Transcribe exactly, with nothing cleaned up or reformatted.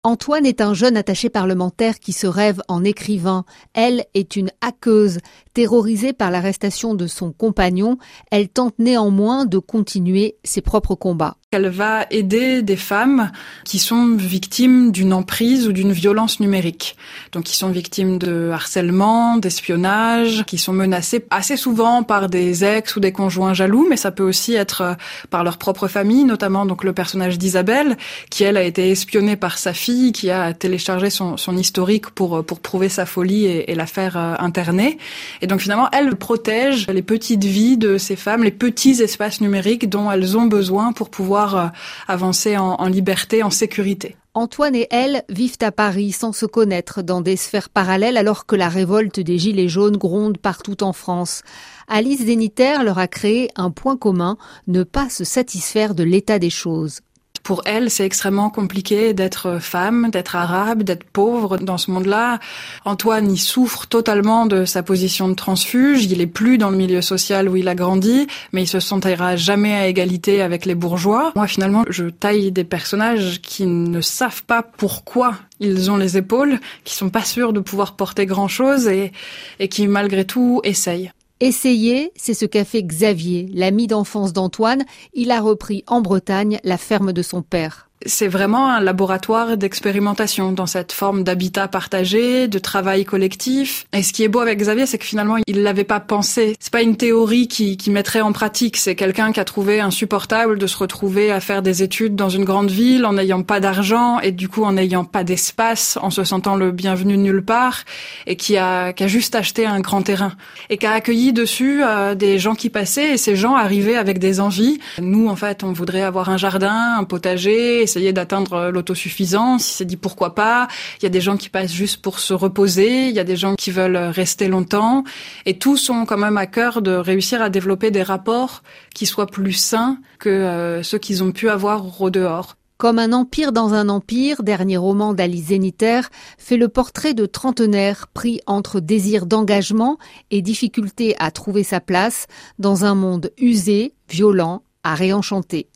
Antoine est un jeune attaché parlementaire qui se rêve en écrivain. Elle est une hackeuse. Terrorisée par l'arrestation de son compagnon, elle tente néanmoins de continuer ses propres combats. Elle va aider des femmes qui sont victimes d'une emprise ou d'une violence numérique. Donc qui sont victimes de harcèlement, d'espionnage, qui sont menacées assez souvent par des ex ou des conjoints jaloux, mais ça peut aussi être par leur propre famille, notamment donc le personnage d'Isabelle, qui elle a été espionnée par sa fille, qui a téléchargé son, son historique pour pour prouver sa folie et, et la faire euh, interner. Et donc finalement, elle protège les petites vies de ces femmes, les petits espaces numériques dont elles ont besoin pour pouvoir avancer en, en liberté, en sécurité. Antoine et elle vivent à Paris sans se connaître dans des sphères parallèles alors que la révolte des Gilets jaunes gronde partout en France. Alice Zeniter leur a créé un point commun, ne pas se satisfaire de l'état des choses. Pour elle, c'est extrêmement compliqué d'être femme, d'être arabe, d'être pauvre dans ce monde-là. Antoine, il souffre totalement de sa position de transfuge. Il est plus dans le milieu social où il a grandi, mais il se sentira jamais à égalité avec les bourgeois. Moi, finalement, je taille des personnages qui ne savent pas pourquoi ils ont les épaules, qui sont pas sûrs de pouvoir porter grand-chose et, et qui, malgré tout, essayent. Essayer, c'est ce qu'a fait Xavier, l'ami d'enfance d'Antoine. Il a repris en Bretagne la ferme de son père. C'est vraiment un laboratoire d'expérimentation dans cette forme d'habitat partagé, de travail collectif. Et ce qui est beau avec Xavier, c'est que finalement, il l'avait pas pensé. C'est pas une théorie qui, qui mettrait en pratique. C'est quelqu'un qui a trouvé insupportable de se retrouver à faire des études dans une grande ville en n'ayant pas d'argent et du coup en n'ayant pas d'espace, en se sentant le bienvenu nulle part et qui a, qui a juste acheté un grand terrain et qui a accueilli dessus euh, des gens qui passaient et ces gens arrivaient avec des envies. Nous, en fait, on voudrait avoir un jardin, un potager, essayer d'atteindre l'autosuffisance. Il s'est dit pourquoi pas. Il y a des gens qui passent juste pour se reposer. Il y a des gens qui veulent rester longtemps. Et tous ont quand même à cœur de réussir à développer des rapports qui soient plus sains que euh, ceux qu'ils ont pu avoir au dehors. Comme un empire dans un empire, dernier roman d'Alice Zeniter, fait le portrait de trentenaires pris entre désir d'engagement et difficulté à trouver sa place dans un monde usé, violent, à réenchanter.